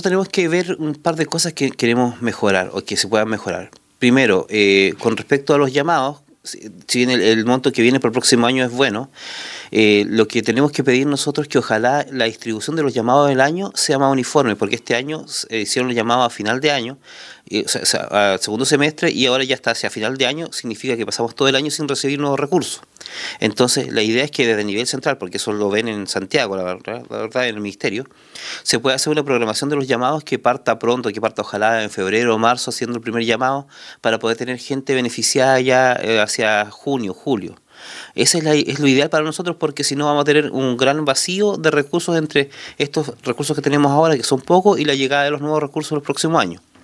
tenemos que ver un par de cosas que queremos mejorar o que se puedan mejorar. Primero, con respecto a los llamados, si bien el monto que viene para el próximo año es bueno, lo que tenemos que pedir nosotros es que ojalá la distribución de los llamados del año sea más uniforme, porque este año hicieron los llamados a final de año, o sea, a segundo semestre, y ahora ya está hacia final de año, significa que pasamos todo el año sin recibir nuevos recursos. Entonces, la idea es que desde el nivel central, porque eso lo ven en Santiago, la verdad, en el Ministerio, se puede hacer una programación de los llamados que parta pronto, que parta ojalá en febrero o marzo, haciendo el primer llamado, para poder tener gente beneficiada ya hacia junio, julio. Esa es lo ideal para nosotros, porque si no vamos a tener un gran vacío de recursos entre estos recursos que tenemos ahora, que son pocos, y la llegada de los nuevos recursos los próximos años.